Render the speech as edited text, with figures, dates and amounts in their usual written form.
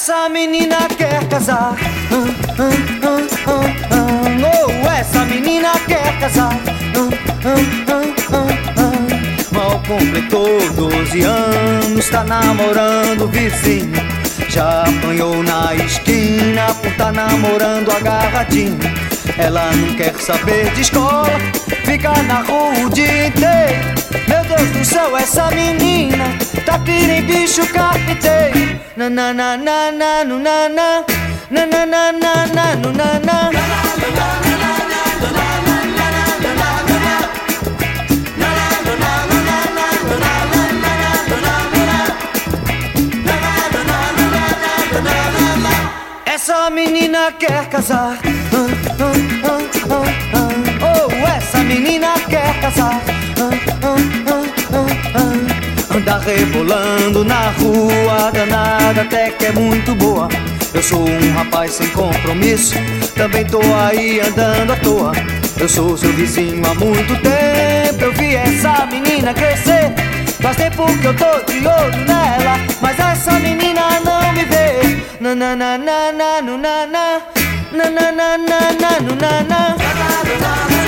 Essa menina quer casar, oh, essa menina quer casar, mal completou 12 anos, tá namorando o vizinho. Já apanhou na esquina por tá namorando agarradinho. Ela não quer saber de escola, fica na rua o dia inteiro. Meu Deus do céu, essa menina tá que nem bicho carpinteiro. Na na na na na na na na na na na na na na na. Essa menina quer casar, oh, essa menina quer casar, anda rebolando na rua, danada até que é muito boa. Eu sou um rapaz sem compromisso, também tô aí andando à toa. Eu sou seu vizinho há muito tempo, eu vi essa menina crescer. Faz tempo que eu tô de olho nela, mas essa menina não me vê. Na na na na na na na na na na na na na na.